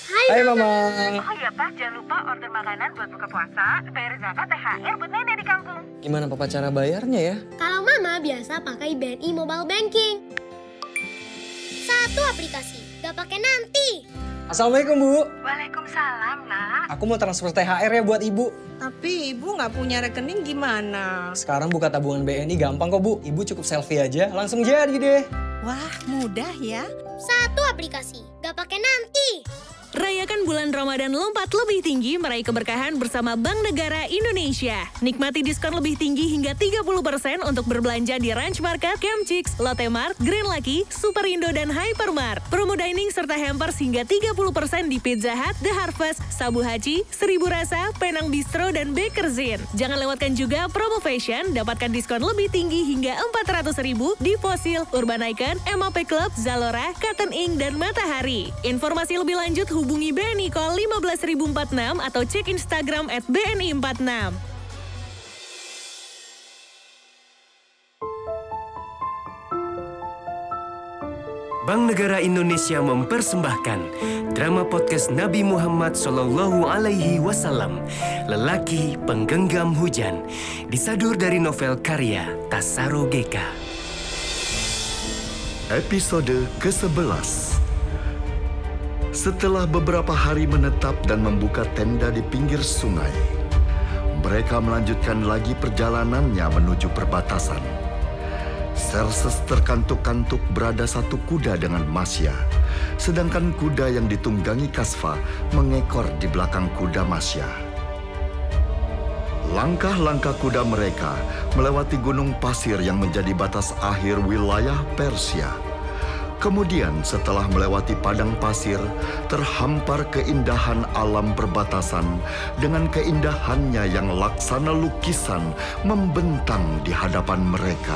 Hai Hai Mama. Mama. Oh iya Pak, jangan lupa order makanan buat buka puasa, bayar zakat, THR buat nenek di kampung. Gimana Papa cara bayarnya ya? Kalau Mama biasa pakai BNI Mobile Banking. Satu aplikasi, gak pakai nanti. Assalamualaikum Bu. Waalaikumsalam nak. Aku mau transfer THR ya buat Ibu. Tapi ibu nggak punya rekening gimana? Sekarang buka tabungan BNI gampang kok Bu. Ibu cukup selfie aja, langsung jadi deh. Wah, mudah ya. Satu aplikasi, gak pakai nanti. Rayakan bulan Ramadan lompat lebih tinggi meraih keberkahan bersama Bank Negara Indonesia. Nikmati diskon lebih tinggi hingga 30% untuk berbelanja di Ranch Market, Camp Chicks, Lotte Mart, Green Lucky, Superindo, dan Hypermart. Promo dining serta hampers hingga 30% di Pizza Hut, The Harvest, Sabu Haji, 1000 Rasa, Penang Bistro, dan Bakerzin. Jangan lewatkan juga promo fashion, dapatkan diskon lebih tinggi hingga 400.000 di Fossil, Urban Icon, MAP Club, Zalora, Cotton Ink, dan Matahari. Informasi lebih lanjut hubungi BNI Call 15046 atau cek Instagram @BNI46. Bank Negara Indonesia mempersembahkan drama podcast Nabi Muhammad SAW, Lelaki Penggenggam Hujan, disadur dari novel karya Tasaro Geka. Episode ke-11. Setelah beberapa hari menetap dan membuka tenda di pinggir sungai, mereka melanjutkan lagi perjalanannya menuju perbatasan. Xerxes terkantuk-kantuk berada satu kuda dengan Masya, sedangkan kuda yang ditunggangi Kasfa mengekor di belakang kuda Masya. Langkah-langkah kuda mereka melewati gunung pasir yang menjadi batas akhir wilayah Persia. Kemudian setelah melewati padang pasir, terhampar keindahan alam perbatasan dengan keindahannya yang laksana lukisan membentang di hadapan mereka.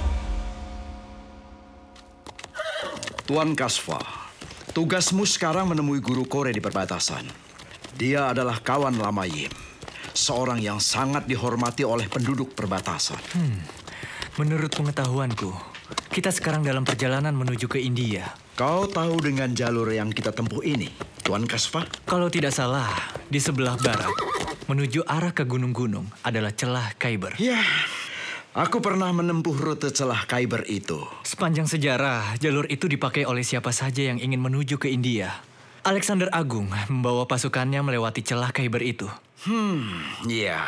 Tuan Kasfa, tugasmu sekarang menemui guru Kore di perbatasan. Dia adalah kawan lama Yim, seorang yang sangat dihormati oleh penduduk perbatasan. Menurut pengetahuanku, kita sekarang dalam perjalanan menuju ke India. Kau tahu dengan jalur yang kita tempuh ini, Tuan Kasfa? Kalau tidak salah, di sebelah barat, menuju arah ke gunung-gunung adalah celah Khyber. Ya, aku pernah menempuh rute celah Khyber itu. Sepanjang sejarah, jalur itu dipakai oleh siapa saja yang ingin menuju ke India. Alexander Agung membawa pasukannya melewati celah Khyber itu. Ya.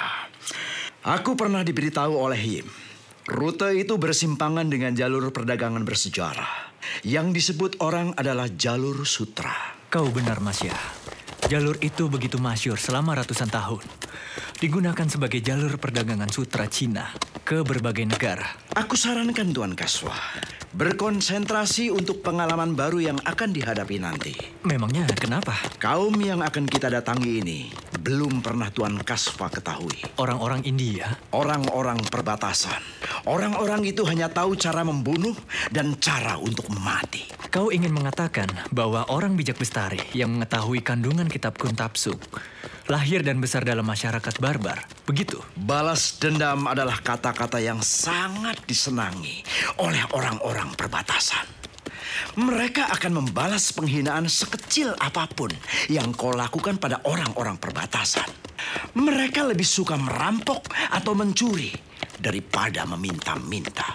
Aku pernah diberitahu oleh Yim. Rute itu bersimpangan dengan jalur perdagangan bersejarah. Yang disebut orang adalah jalur sutra. Kau benar, Masya. Jalur itu begitu masyhur selama ratusan tahun. Digunakan sebagai jalur perdagangan sutra Cina ke berbagai negara. Aku sarankan Tuan Kasfa, berkonsentrasi untuk pengalaman baru yang akan dihadapi nanti. Memangnya kenapa? Kaum yang akan kita datangi ini belum pernah Tuan Kasfa ketahui. Orang-orang India? Orang-orang perbatasan. Orang-orang itu hanya tahu cara membunuh dan cara untuk mati. Kau ingin mengatakan bahwa orang bijak bestari yang mengetahui kandungan kitab Kuntapsuk lahir dan besar dalam masyarakat barbar, begitu? Balas dendam adalah kata-kata yang sangat disenangi oleh orang-orang perbatasan. Mereka akan membalas penghinaan sekecil apapun yang kau lakukan pada orang-orang perbatasan. Mereka lebih suka merampok atau mencuri daripada meminta-minta.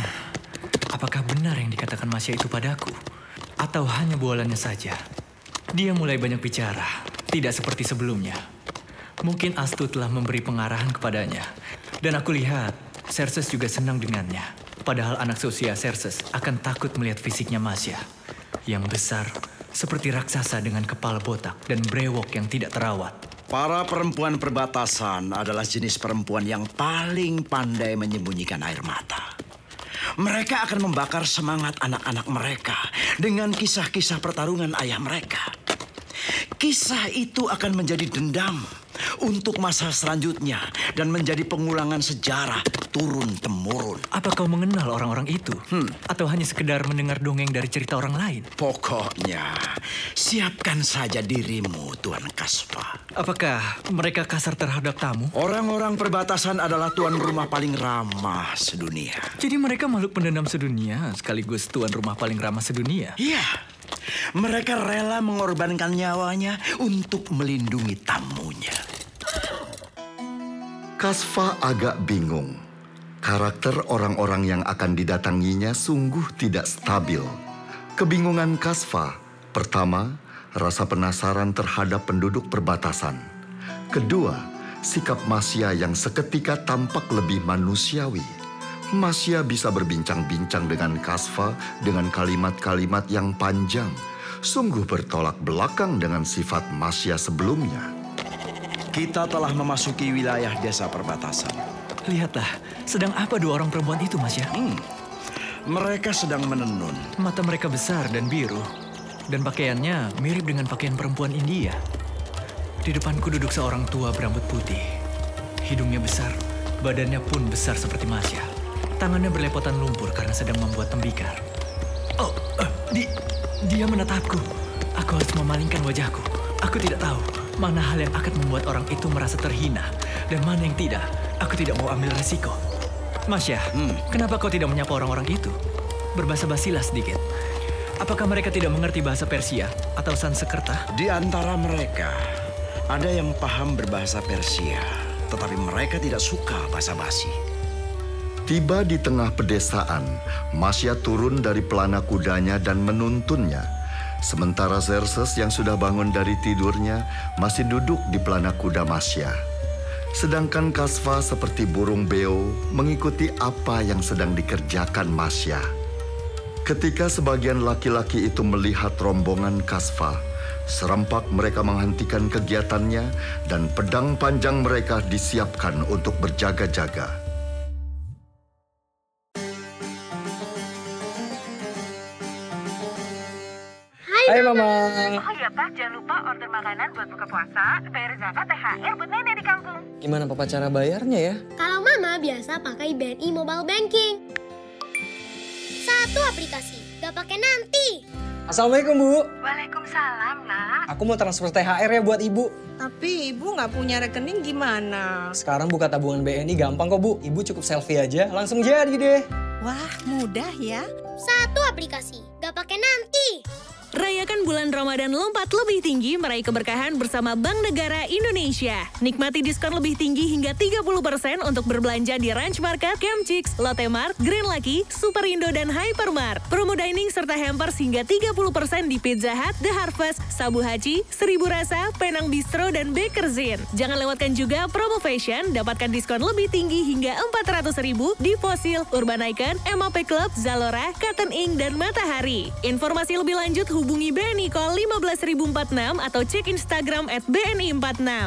Apakah benar yang dikatakan Masya itu padaku? Atau hanya bualannya saja? Dia mulai banyak bicara, tidak seperti sebelumnya. Mungkin Astu telah memberi pengarahan kepadanya. Dan aku lihat, Xerxes juga senang dengannya. Padahal anak seusia Xerxes akan takut melihat fisiknya Masya. Yang besar, seperti raksasa dengan kepala botak dan brewok yang tidak terawat. Para perempuan perbatasan adalah jenis perempuan yang paling pandai menyembunyikan air mata. Mereka akan membakar semangat anak-anak mereka dengan kisah-kisah pertarungan ayah mereka. Kisah itu akan menjadi dendam untuk masa selanjutnya dan menjadi pengulangan sejarah turun-temurun. Apa kau mengenal orang-orang itu? Atau hanya sekedar mendengar dongeng dari cerita orang lain? Pokoknya, siapkan saja dirimu, Tuan Kasfa. Apakah mereka kasar terhadap tamu? Orang-orang perbatasan adalah tuan rumah paling ramah sedunia. Jadi mereka makhluk pendendam sedunia sekaligus tuan rumah paling ramah sedunia? Iya, Mereka rela mengorbankan nyawanya untuk melindungi tamunya. Kasfa agak bingung. Karakter orang-orang yang akan didatanginya sungguh tidak stabil. Kebingungan Kasfa, pertama, rasa penasaran terhadap penduduk perbatasan. Kedua, sikap Masya yang seketika tampak lebih manusiawi. Masya bisa berbincang-bincang dengan Kasfa dengan kalimat-kalimat yang panjang, sungguh bertolak belakang dengan sifat Masya sebelumnya. Kita telah memasuki wilayah desa perbatasan. Lihatlah, sedang apa dua orang perempuan itu, Masya? Mereka sedang menenun. Mata mereka besar dan biru. Dan pakaiannya mirip dengan pakaian perempuan India. Di depanku duduk seorang tua berambut putih. Hidungnya besar, badannya pun besar seperti Masya. Tangannya berlepotan lumpur karena sedang membuat tembikar. Oh, dia menatapku. Aku harus memalingkan wajahku. Aku tidak tahu mana hal yang akan membuat orang itu merasa terhina dan mana yang tidak. Aku tidak mau ambil resiko. Masya, kenapa kau tidak menyapa orang-orang itu? Berbahasa basilah sedikit. Apakah mereka tidak mengerti bahasa Persia atau Sanskerta? Di antara mereka, ada yang paham berbahasa Persia, tetapi mereka tidak suka basa-basi. Tiba di tengah pedesaan, Masya turun dari pelana kudanya dan menuntunnya. Sementara Xerxes yang sudah bangun dari tidurnya masih duduk di pelana kuda Masya. Sedangkan Kasfa seperti burung beo mengikuti apa yang sedang dikerjakan Masya. Ketika sebagian laki-laki itu melihat rombongan Kasfa, serempak mereka menghentikan kegiatannya dan pedang panjang mereka disiapkan untuk berjaga-jaga. Hai Mama. Oh iya Pak, jangan lupa order makanan buat buka puasa, bayar zakat, THR buat nenek di kampung. Gimana Papa cara bayarnya ya? Kalau Mama biasa pakai BNI Mobile Banking. Satu aplikasi, gak pakai nanti. Assalamualaikum Bu. Waalaikumsalam, Nak. Aku mau transfer THR ya buat Ibu. Tapi ibu nggak punya rekening gimana? Sekarang buka tabungan BNI gampang kok Bu. Ibu cukup selfie aja, langsung jadi deh. Wah, mudah ya. Satu aplikasi, gak pakai nanti. Rayakan bulan Ramadan lompat lebih tinggi meraih keberkahan bersama Bank Negara Indonesia. Nikmati diskon lebih tinggi hingga 30% untuk berbelanja di Ranch Market, Camp Chicks, Lotte Mart, Green Lucky, Superindo, dan Hypermart. Promo dining serta hampers hingga 30% di Pizza Hut, The Harvest, Sabu Haji, 1000 Rasa, Penang Bistro, dan Bakerzin. Jangan lewatkan juga promo fashion, dapatkan diskon lebih tinggi hingga 400.000 di Fossil, Urban Icon, MAP Club, Zalora, Cotton Ink, dan Matahari. Informasi lebih lanjut hubungi BNI Call 15046 atau cek Instagram @BNI46.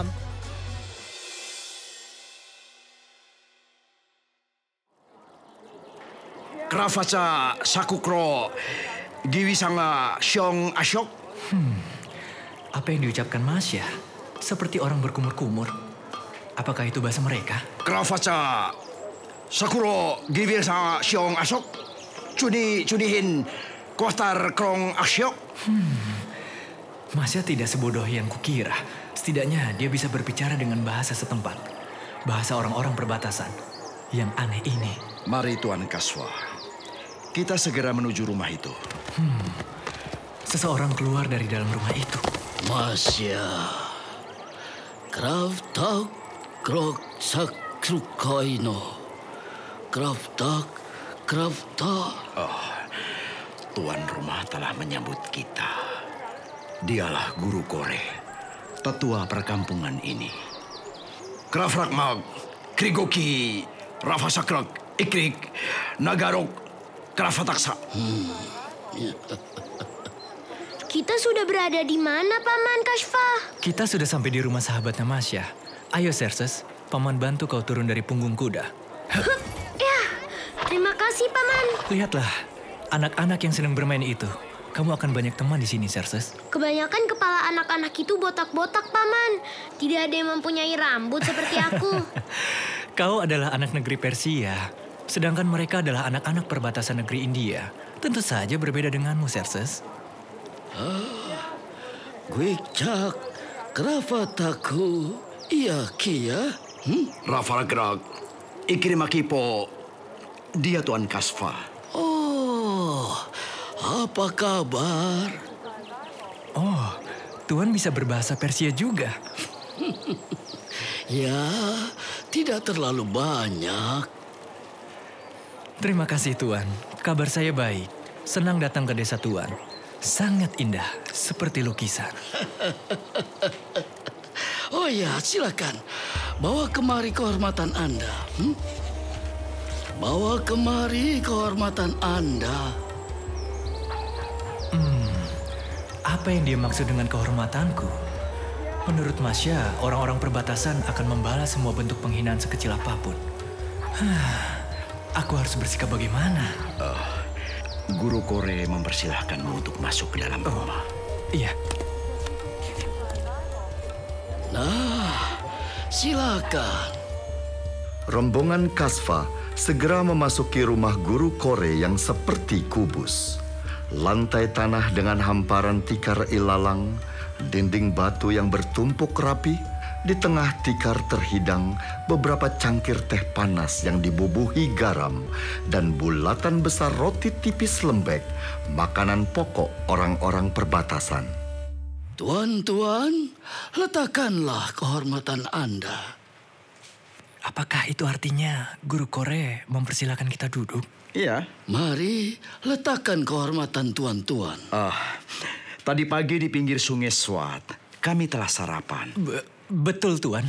Kravaca sakukro giwisanga syong asyok. Apa yang diucapkan Masya? Seperti orang berkumur-kumur. Apakah itu bahasa mereka? Kravaca sakuro giwisanga syong asyok. Cudihin kuastar krong asyok. Masya tidak sebodoh yang kukira. Setidaknya dia bisa berbicara dengan bahasa setempat. Bahasa orang-orang perbatasan. Yang aneh ini. Mari Tuan Kasfa. Kita segera menuju rumah itu. Seseorang keluar dari dalam rumah itu. Masya. Kraftak krok sakrukaino. Kraftak. Tuan rumah telah menyambut kita. Dialah Guru Kore, tetua perkampungan ini. Krafrakmag, Krigoki, Rafasakrak, Ikrik, Nagarok, Krafataksa. Kita sudah berada di mana, Paman Kasfa? Kita sudah sampai di rumah sahabatnya Masya. Ayo Xerxes, Paman bantu kau turun dari punggung kuda. Ya, terima kasih, Paman. Lihatlah, anak-anak yang sedang bermain itu. Kamu akan banyak teman di sini, Xerxes. Kebanyakan kepala anak-anak itu botak-botak, Paman. Tidak ada yang mempunyai rambut seperti aku. Kau adalah anak negeri Persia, sedangkan mereka adalah anak-anak perbatasan negeri India. Tentu saja berbeda denganmu, Xerxes. Gwicak, krafataku, iya kia. Rafalagrak, Ikrimakipo, dia Tuan Kasfa. Oh, apa kabar? Tuan bisa berbahasa Persia juga. Ya, tidak terlalu banyak. Terima kasih Tuan, kabar saya baik. Senang datang ke desa Tuan. Sangat indah, seperti lukisan. Oh ya, silakan. Bawa kemari kehormatan Anda. Bawa kemari kehormatan Anda. Apa yang dia maksud dengan kehormatanku? Menurut Masya, orang-orang perbatasan akan membalas semua bentuk penghinaan sekecil apapun. Aku harus bersikap bagaimana? Guru Kore mempersilahkanmu untuk masuk ke dalam rumah. Iya. Nah, silakan. Rombongan Kasfa segera memasuki rumah guru Kore yang seperti kubus. Lantai tanah dengan hamparan tikar ilalang, dinding batu yang bertumpuk rapi, di tengah tikar terhidang beberapa cangkir teh panas yang dibubuhi garam dan bulatan besar roti tipis lembek, makanan pokok orang-orang perbatasan. Tuan-tuan, letakkanlah kehormatan Anda. Apakah itu artinya Guru Kore mempersilakan kita duduk? Iya. Mari letakkan kehormatan tuan-tuan. Tadi pagi di pinggir sungai Swat, kami telah sarapan. Betul, Tuan.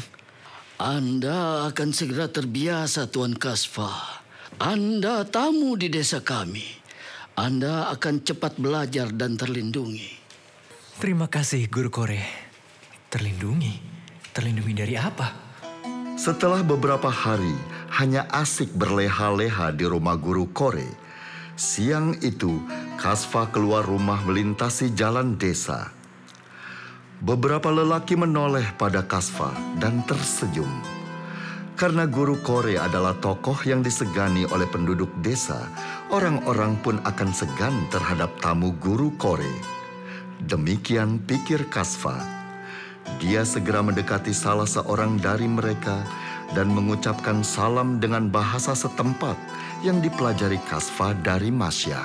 Anda akan segera terbiasa, Tuan Kasfa. Anda tamu di desa kami. Anda akan cepat belajar dan terlindungi. Terima kasih, Guru Kore. Terlindungi? Terlindungi dari apa? Setelah beberapa hari hanya asik berleha-leha di rumah guru Kore, siang itu Kasfa keluar rumah melintasi jalan desa. Beberapa lelaki menoleh pada Kasfa dan tersenyum. Karena guru Kore adalah tokoh yang disegani oleh penduduk desa, orang-orang pun akan segan terhadap tamu guru Kore. Demikian pikir Kasfa. Dia segera mendekati salah seorang dari mereka dan mengucapkan salam dengan bahasa setempat yang dipelajari Kasfa dari Masya.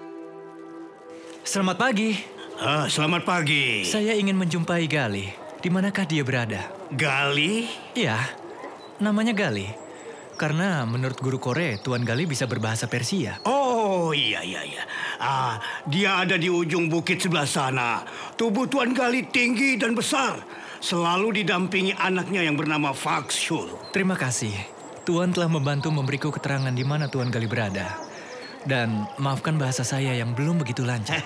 Selamat pagi. Selamat pagi. Saya ingin menjumpai Gali. Di manakah dia berada? Gali? Iya, namanya Gali. Karena menurut Guru Kore, Tuan Gali bisa berbahasa Persia. Oh, iya. Dia ada di ujung bukit sebelah sana. Tubuh Tuan Gali tinggi dan besar. Selalu didampingi anaknya yang bernama Fakshul. Terima kasih. Tuan telah membantu memberiku keterangan di mana Tuan Gali berada. Dan maafkan bahasa saya yang belum begitu lancar.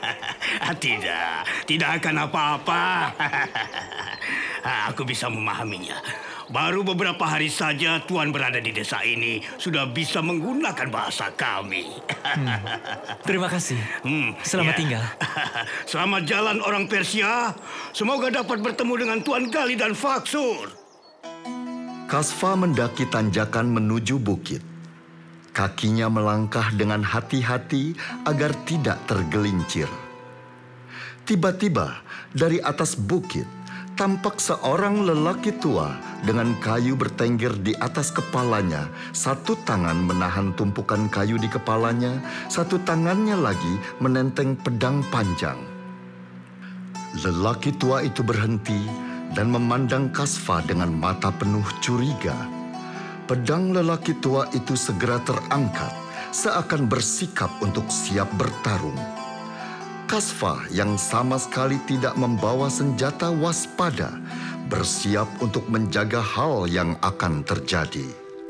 Tidak akan apa-apa. Aku bisa memahaminya. Baru beberapa hari saja Tuan berada di desa ini, sudah bisa menggunakan bahasa kami. Terima kasih. Selamat tinggal. Selamat jalan orang Persia. Semoga dapat bertemu dengan Tuan Gali dan Faksur. Kasfa mendaki tanjakan menuju bukit. Kakinya melangkah dengan hati-hati agar tidak tergelincir. Tiba-tiba dari atas bukit tampak seorang lelaki tua dengan kayu bertengger di atas kepalanya. Satu tangan menahan tumpukan kayu di kepalanya, satu tangannya lagi menenteng pedang panjang. Lelaki tua itu berhenti dan memandang Kasfa dengan mata penuh curiga. Pedang lelaki tua itu segera terangkat, seakan bersikap untuk siap bertarung. Kasfa yang sama sekali tidak membawa senjata waspada, bersiap untuk menjaga hal yang akan terjadi.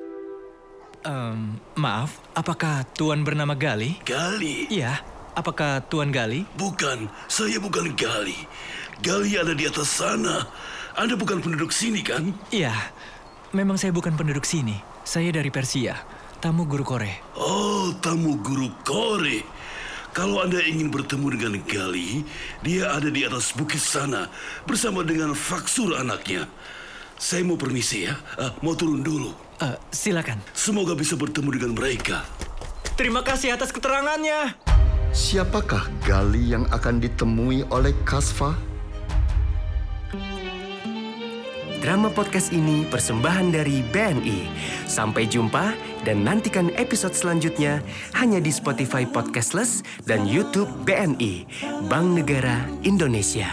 Maaf, apakah Tuan bernama Gali? Gali? Iya, apakah Tuan Gali? Bukan, saya bukan Gali. Gali ada di atas sana. Anda bukan penduduk sini, kan? Iya, memang saya bukan penduduk sini. Saya dari Persia, tamu Guru Kore. Oh, tamu Guru Kore. Kalau Anda ingin bertemu dengan Gali, dia ada di atas bukit sana bersama dengan Faksur anaknya. Saya mau permisi ya, mau turun dulu. Silakan. Semoga bisa bertemu dengan mereka. Terima kasih atas keterangannya. Siapakah Gali yang akan ditemui oleh Kasfa? Drama podcast ini persembahan dari BNI. Sampai jumpa dan nantikan episode selanjutnya hanya di Spotify Podcastless dan YouTube BNI, Bank Negara Indonesia.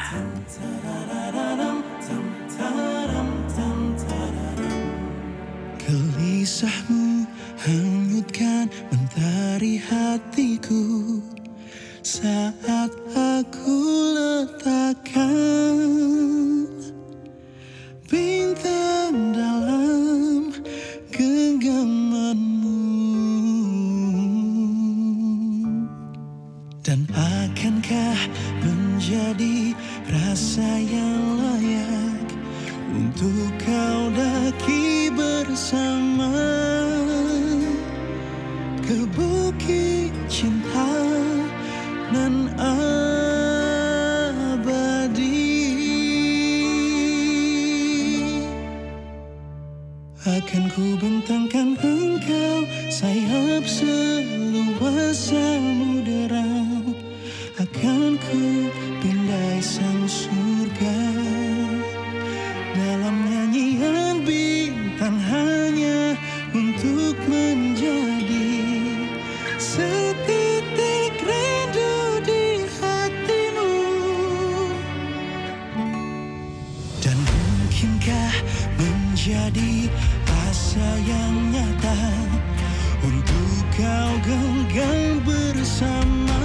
Gelisahmu hanyutkan mentari hatiku saat aku letakkan bintang dalam genggamanmu. Dan akankah menjadi rasa yang layak untuk kau daki bersama ke bukit cinta nan abadi? Akan ku bentangkan engkau sayap seluas samudera, akan ku pindai sang surga dalam nyanyian bintang hanya untuk menjadi setitik rindu di hatimu. Dan mungkinkah menjadi asa yang nyata untuk kau genggam bersama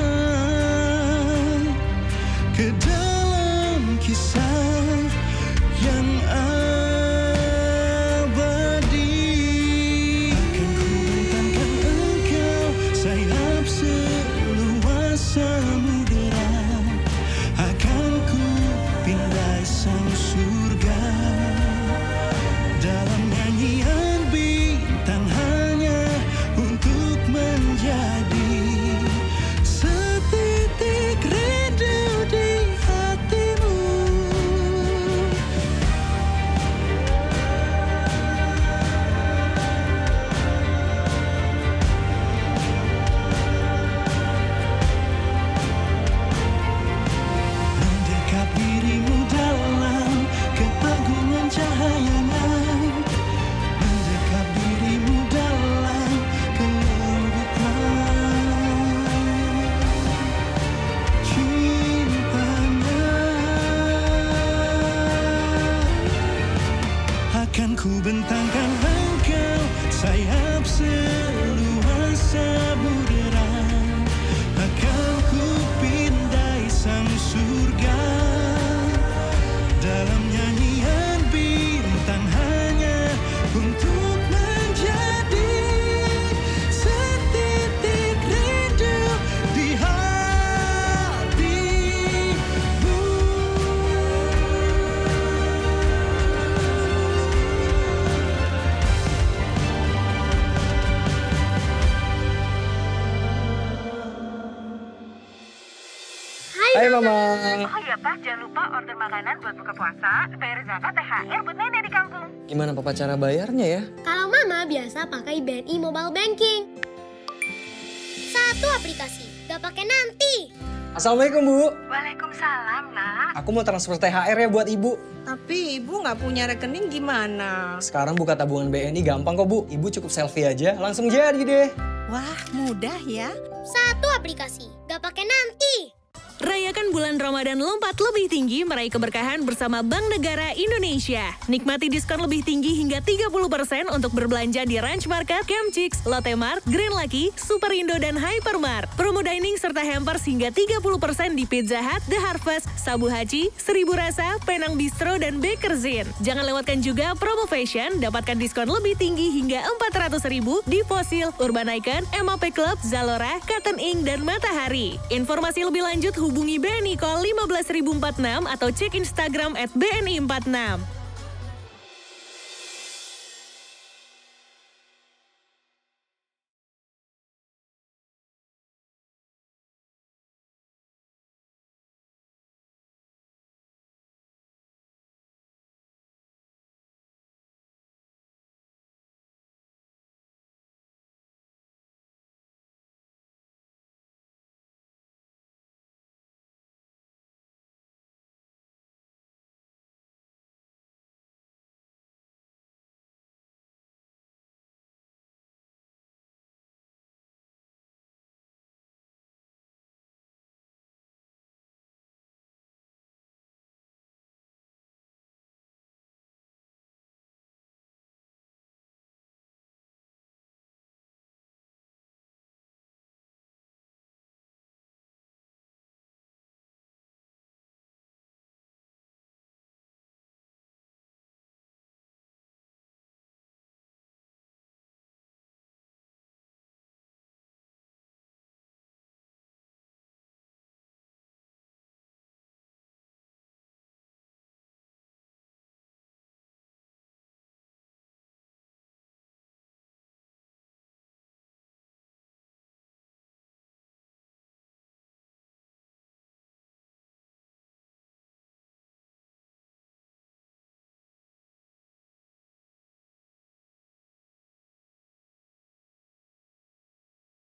ke dalam kisah yang abadi? Akan ku bentangkan engkau sayap seluas samudera, akan ku pindai sang surga dalam nyanyian bintang hanya untuk menjadi setitik rindu di hatimu. Mendekap dirimu dalam keagungan cahayanya, mendekap dirimu dalam kelembutan cintanya. Akan ku bentangkan engkau sayap seluas samudera, akan ku pindai sang surga dalam nyanyian bintang hanya untuk menjadi setitik rindu di hatimu. Hai Mama. Oh iya Pak, jangan lupa order makanan buat buka puasa, bayar zakat, THR buat nenek di kampung. Gimana Papa cara bayarnya ya? Kalau Mama biasa pakai BNI Mobile Banking. Satu aplikasi, gak pakai nanti. Assalamualaikum Bu. Waalaikumsalam nak. Aku mau transfer THR ya buat Ibu. Tapi Ibu nggak punya rekening gimana? Sekarang buka tabungan BNI gampang kok Bu. Ibu cukup selfie aja langsung jadi deh. Wah, mudah ya. Satu aplikasi, gak pakai nanti. Rayakan bulan Ramadan lompat lebih tinggi meraih keberkahan bersama Bank Negara Indonesia. Nikmati diskon lebih tinggi hingga 30% untuk berbelanja di Ranch Market, Camp Chicks, Lotte Mart, Green Lucky, Superindo, dan Hypermart. Promo dining serta hampers hingga 30% di Pizza Hut, The Harvest, Sabu Haji, 1000 Rasa, Penang Bistro, dan Bakerzin. Jangan lewatkan juga promo fashion, dapatkan diskon lebih tinggi hingga 400.000 di Fossil, Urban Icon, MAP Club, Zalora, Cotton Ink, dan Matahari. Informasi lebih lanjut hubungi BNI Call 15046 atau cek Instagram @BNI46.